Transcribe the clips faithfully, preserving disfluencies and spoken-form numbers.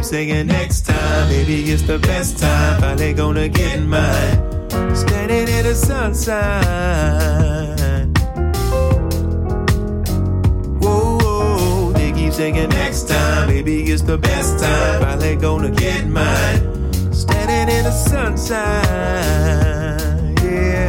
saying next time, maybe it's the best time. Finally gonna get mine. Standing in the sunshine. Whoa, whoa, they keep saying next time, maybe it's the best time. Finally gonna get mine. Standing in the sunshine, yeah.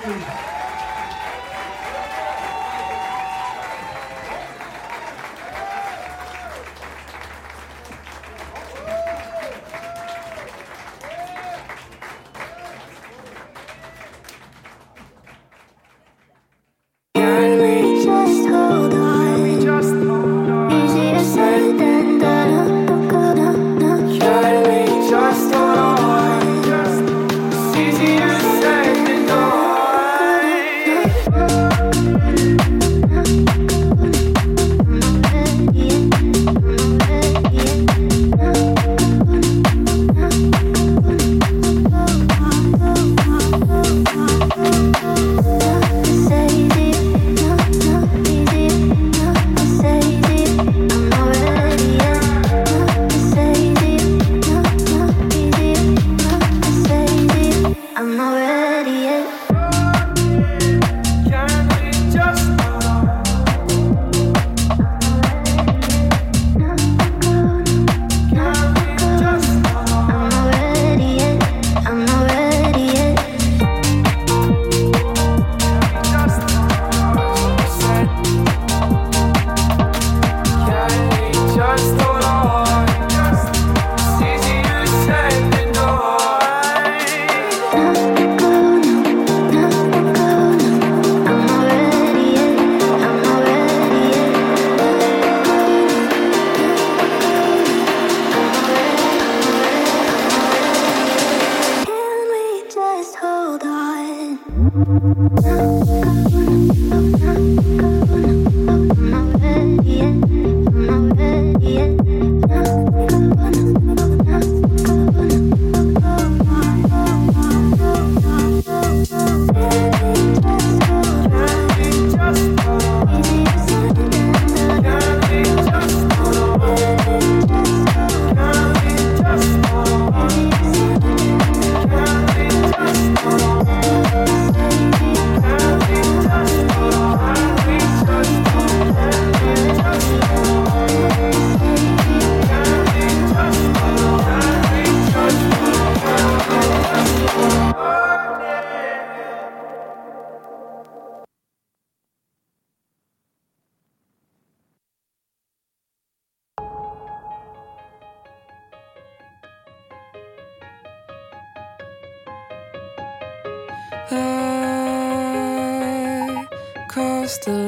I crossed the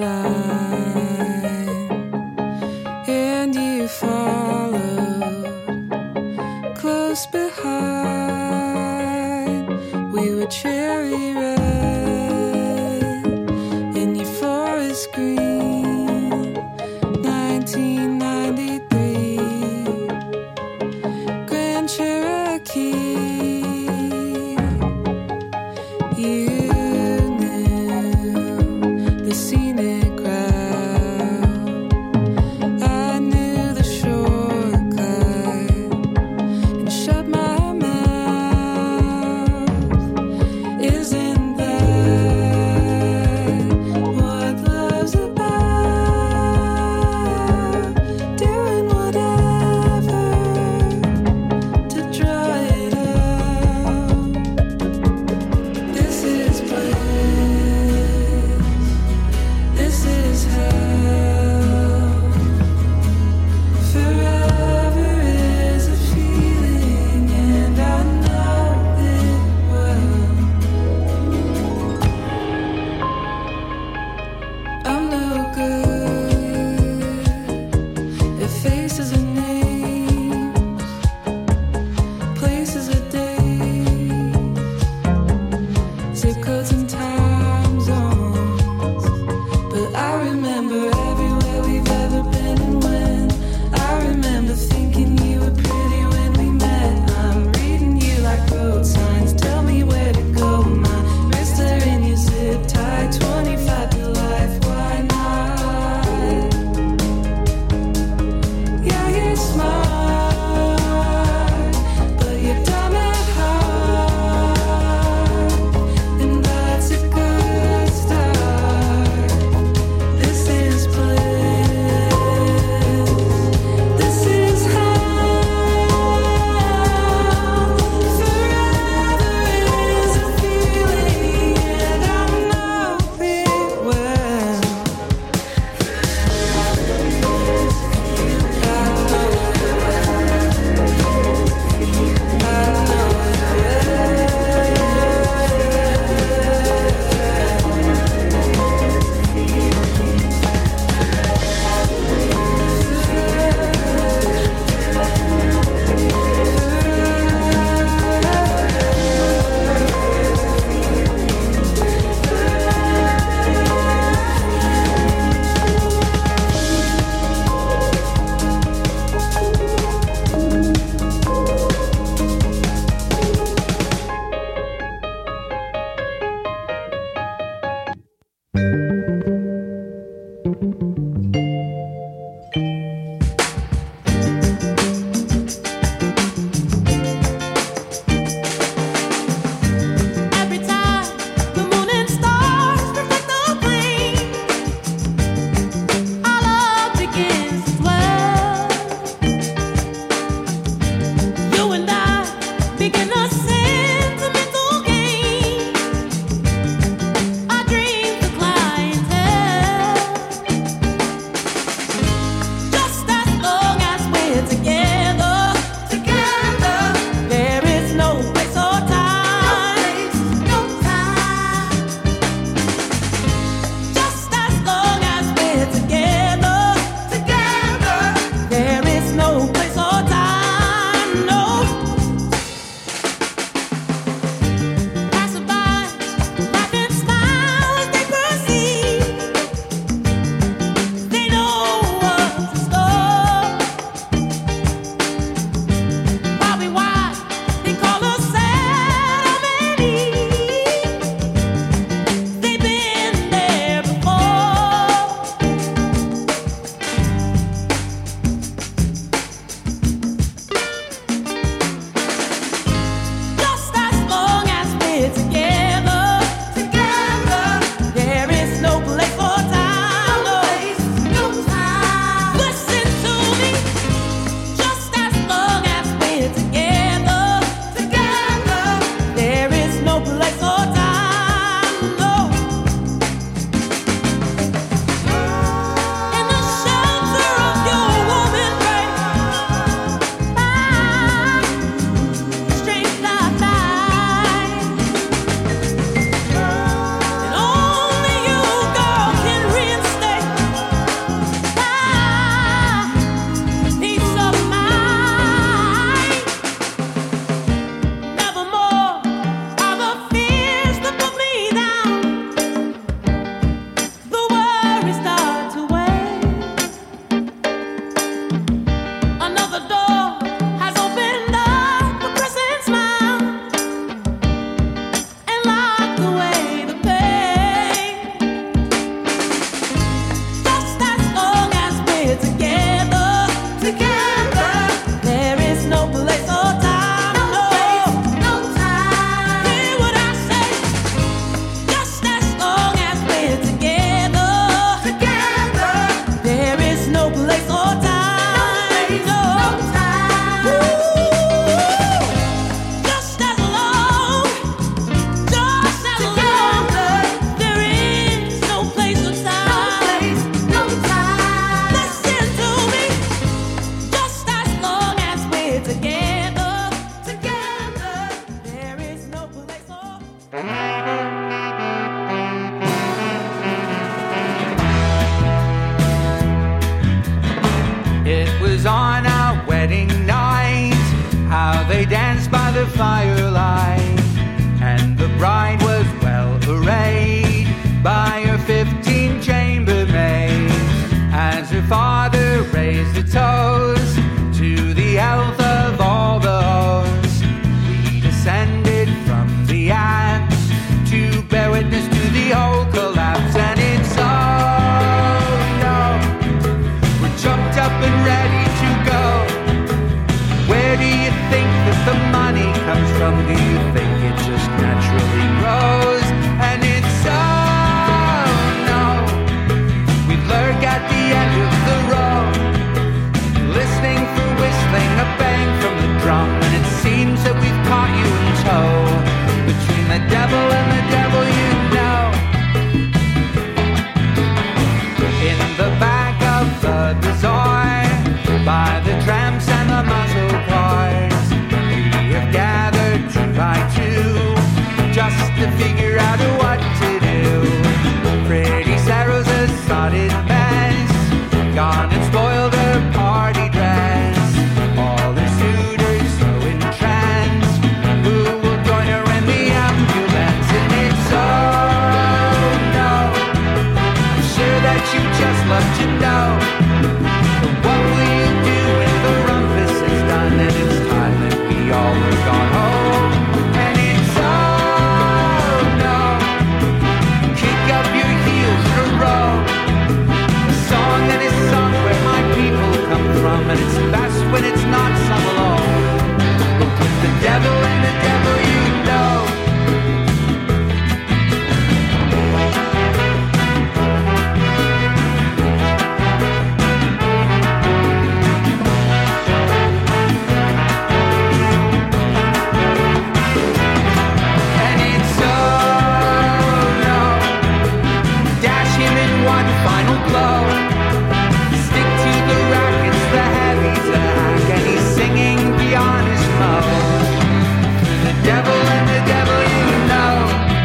line and you followed close behind. We were cherry red and you forest green. nineteen ninety-three Grand Cherokee. Good firelight, and the bride was well arrayed by her fifteen chambermaids, as her father raised a toast to the health of all the hosts. We descended from the Alps to bear witness to the whole collapse, and it's oh no, we're jumped up and ready to go. Where do you think that the money comes from? Do you think it just naturally grows? And it's oh no, we lurk at the end of the road, listening for whistling, a bang from the drum, and it seems that we've caught you in tow, between the devil and the devil you know. In the back of the bazaar, by the tramps and the muscle cars, we have gathered two by two, just to figure out what to do. Pretty Sarah's a sodded mess, gone and spoiled her party dress. All her suitors so entranced, who will join her in the ambulance? And it's oh no, I'm sure that you just love to know. But what will you do when the rumpus is done, and it's time that we all were gone home? And it's oh no, kick up your heels in a row, a song that is sung where my people come from, and it's best when it's not sung alone, but with the devil and the devil you know. And it's oh no, dash him in one final blow, stick to the rackets, the heavy's a hack, and he's singing beyond his mouth. The devil and the devil you know.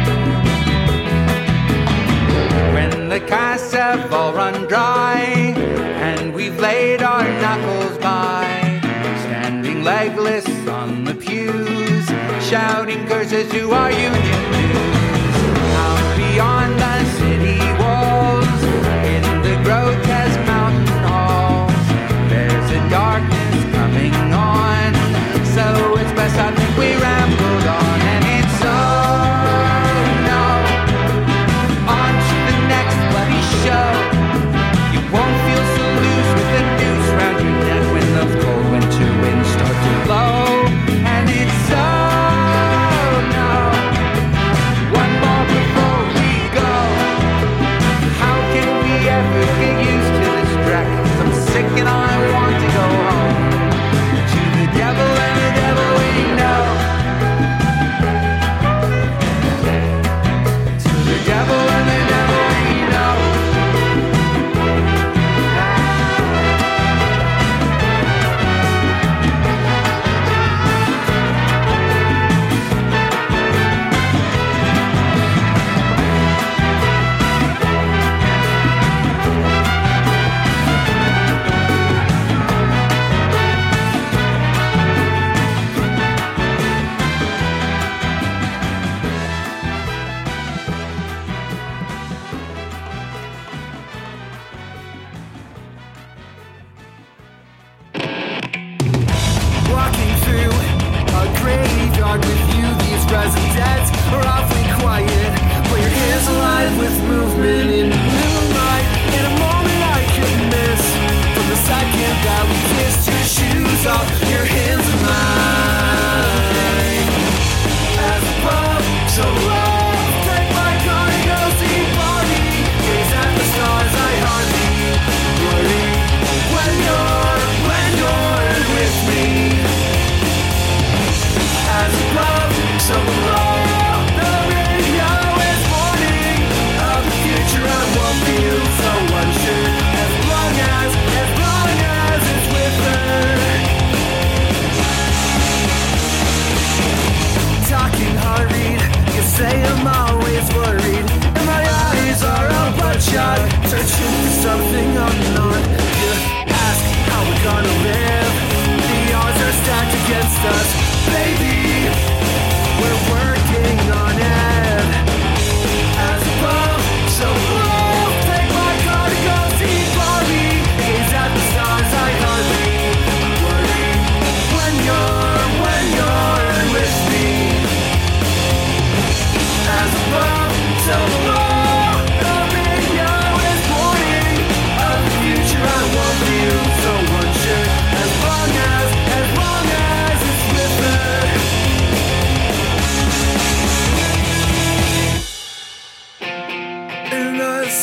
When the casks have all run dry, and we've laid our knuckles by, standing legless on the pews, shouting curses to our union dues. Out beyond the city walls, in the grotesque mountain halls, there's a darkness coming on, so it's best I think we rambled on. And it's oh no, on to the next bloody show. You won't feel so loose with the noose round your neck when those cold winter winds start to blow. And it's oh no,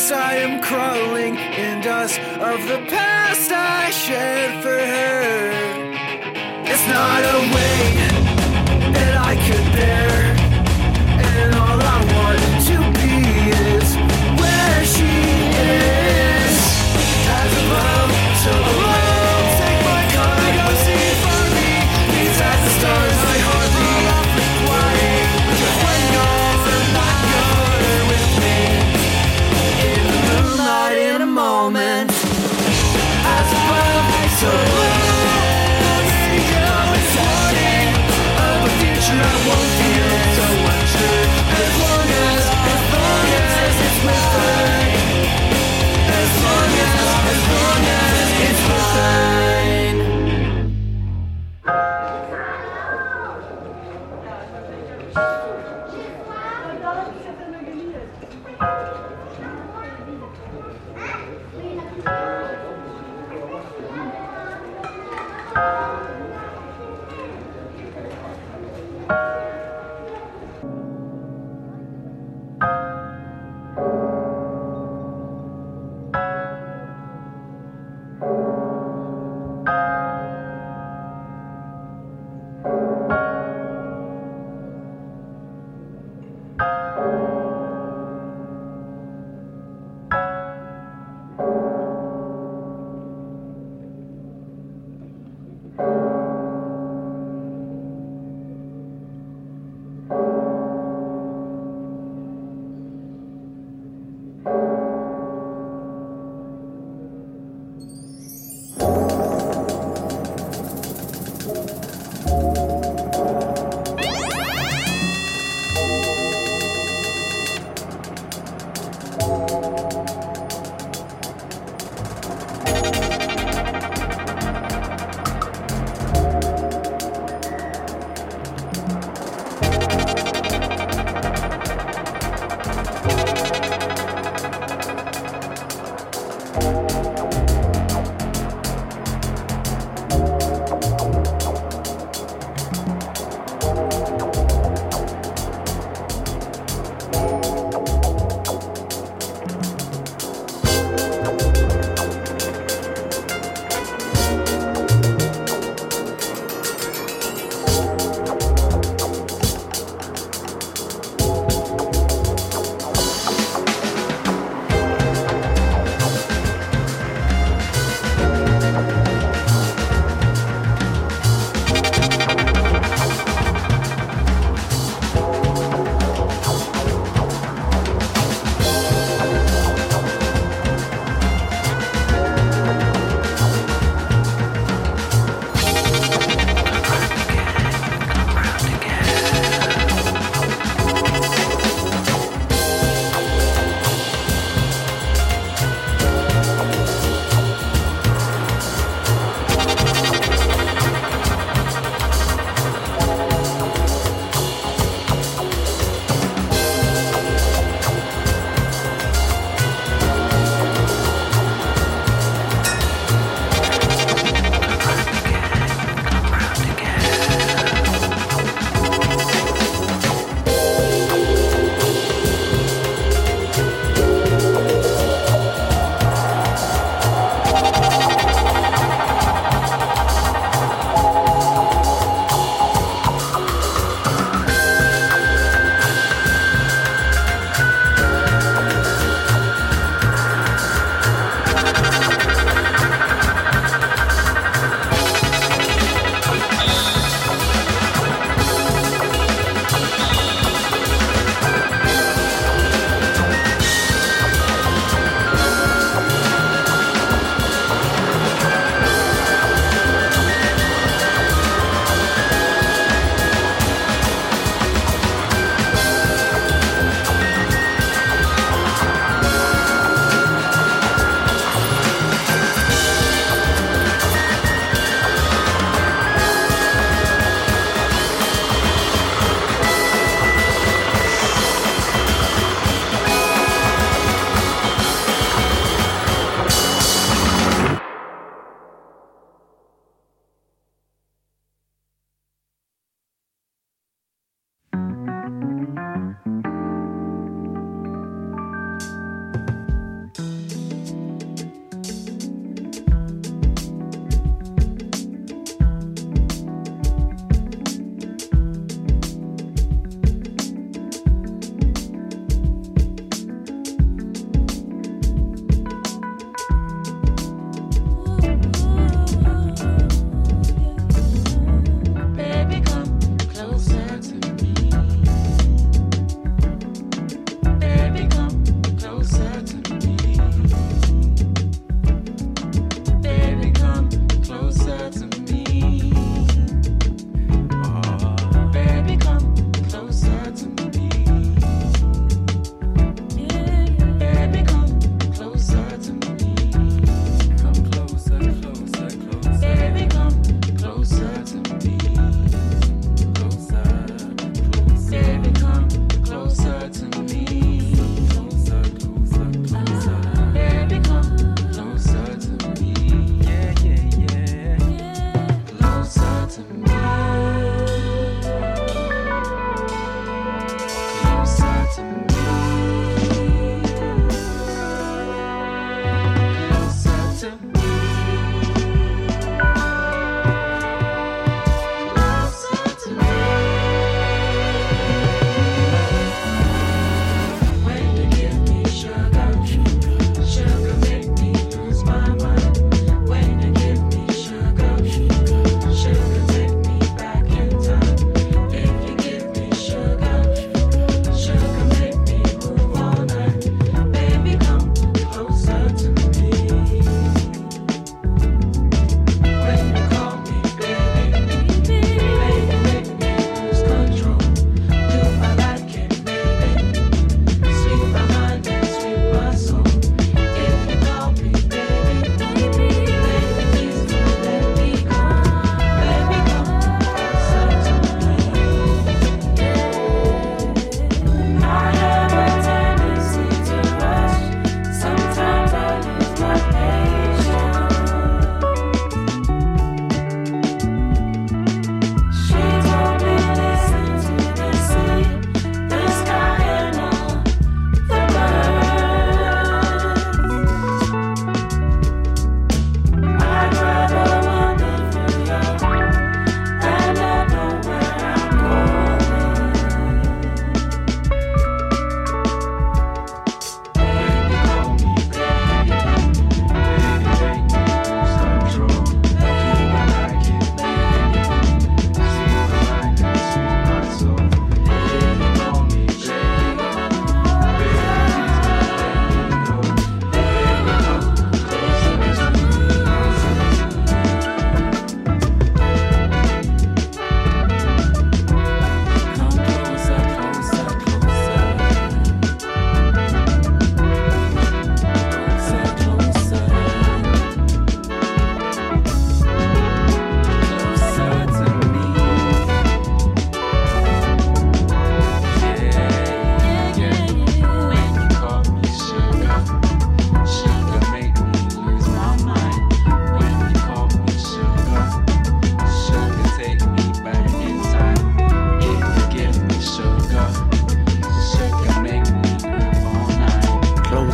Yes, I am crawling in dust of the past I shared for her. It's not a weight that I could bear, and all I want to be is where she is. As above, so below. Take my car, go see for me. These as the stars I hardly require. Just when you're not you're with me. In the moonlight in a moment. As above, so below. I won't feel so unsure as long as, as long as it's with her. As long as, as long as it's mine.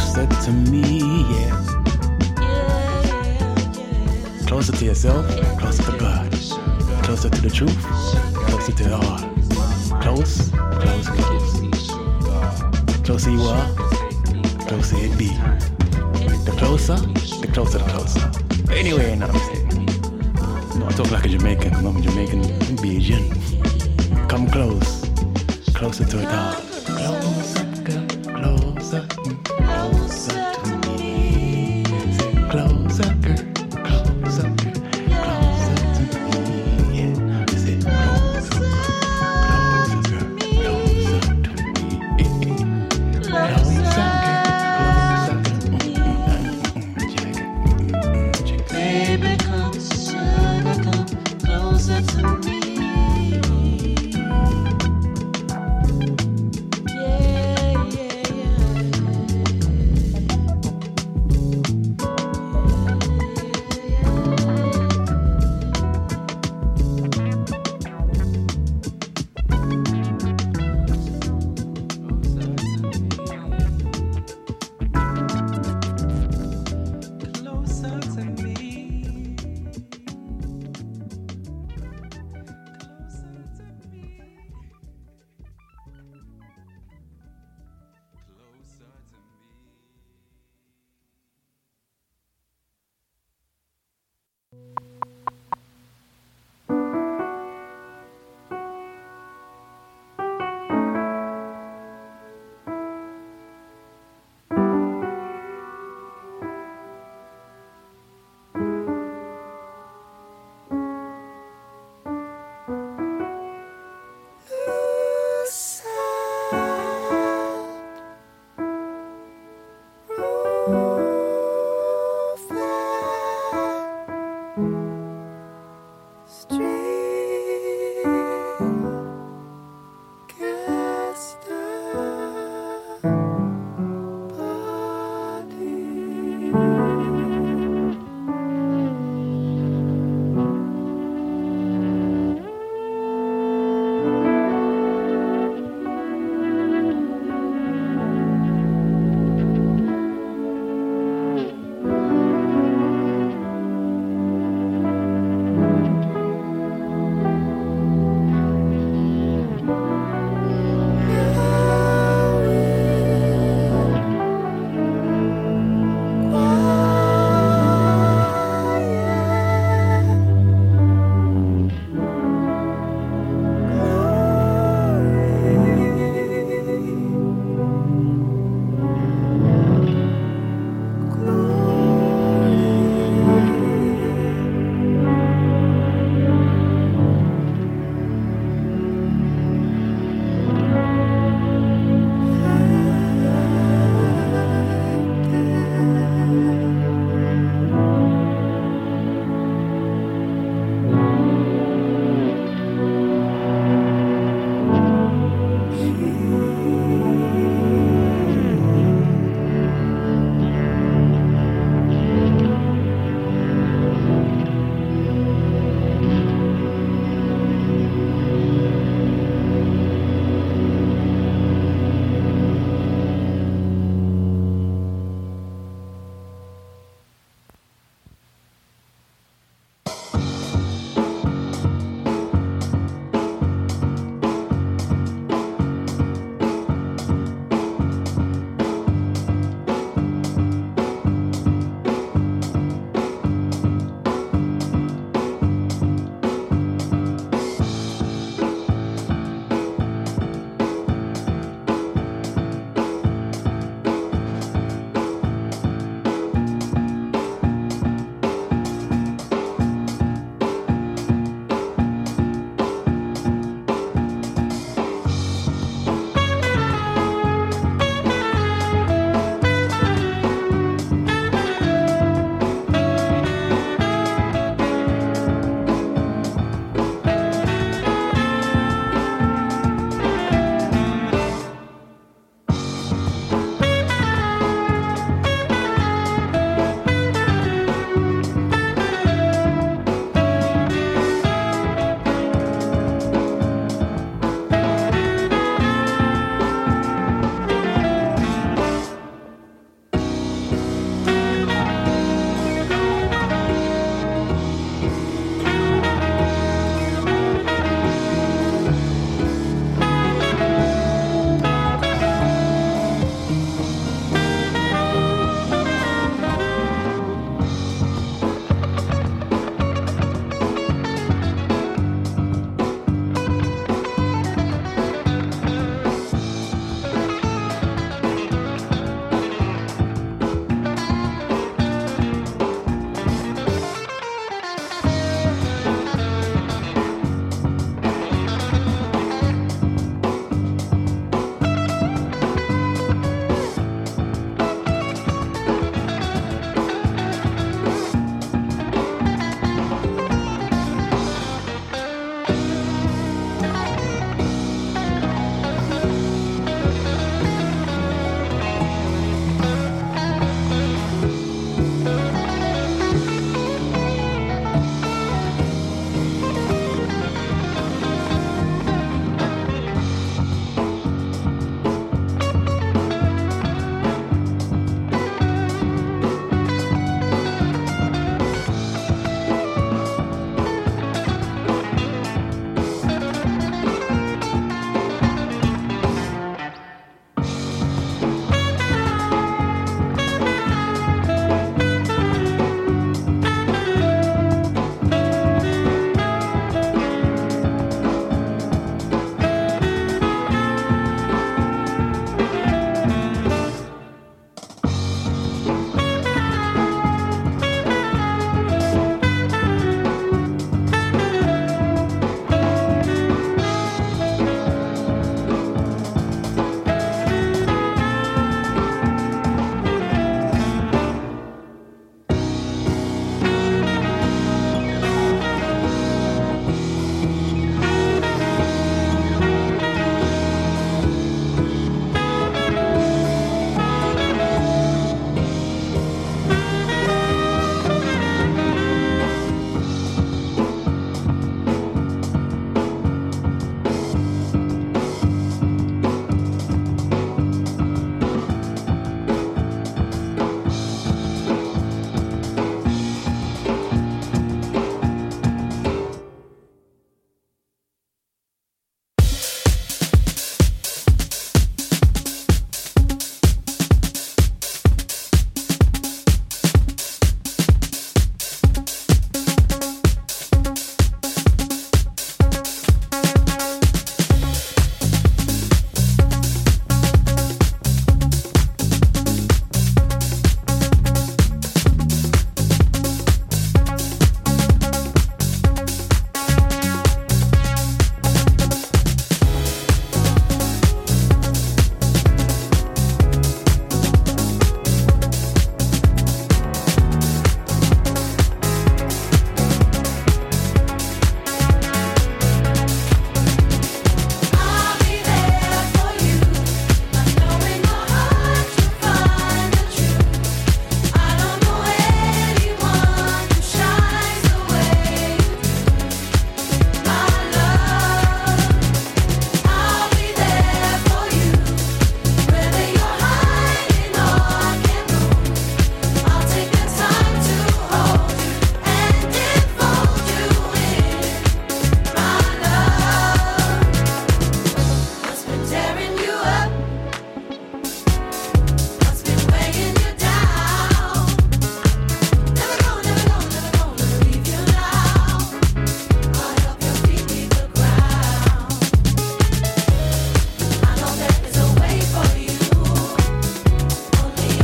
closer to me, yeah. Closer to yourself, closer to God. Closer to the truth, closer to the heart. Close, close, close. Closer you are, closer it be. The closer, the closer, the closer. But anyway, you know what I'm saying? No, I talk like a Jamaican, because I'm a Jamaican Bajan. Come close, closer to it all. Closer, girl, closer, closer to me. Closer, girl, closer, girl, closer to me. Yeah, I say closer, closer, girl, closer to me. Closer, girl, closer, girl. Baby, come, sugar, come closer to me. Yeah, yeah, closer to me. Closer to me. Closer to me. Listen,